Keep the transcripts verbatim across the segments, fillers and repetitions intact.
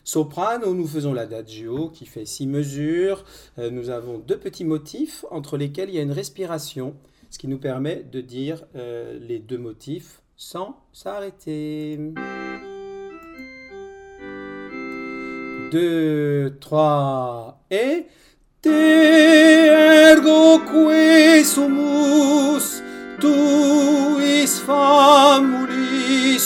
Soprano, nous faisons l'adagio qui fait six mesures. Euh, nous avons deux petits motifs entre lesquels il y a une respiration, ce qui nous permet de dire euh, les deux motifs sans s'arrêter. Deux, trois et... Te ergo que sumus, tuis famulis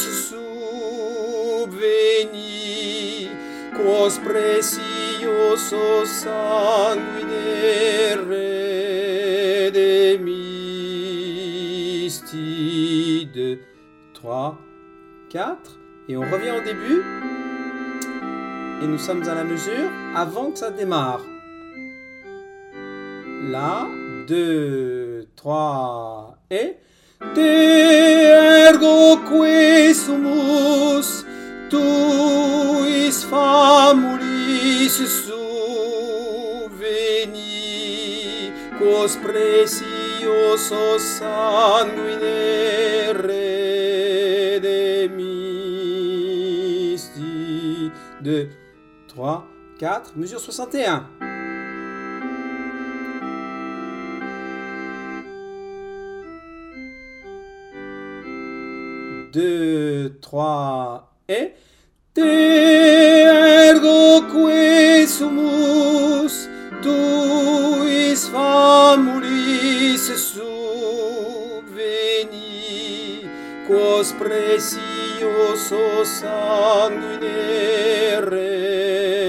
subveni, quos precioso sanguine redemisti. Deux, trois, quatre. Et on revient au début. Et nous sommes à la mesure avant que ça démarre. Là, deux, trois et... Te ergo que sumus, tuis famulis subveni, quos precioso sanguine redemisti. Deux, trois, quatre, mesure soixante et un. Deux, trois et... Te ergo que sumus, tuis famulis subveni, quos precioso sanguine redemisti.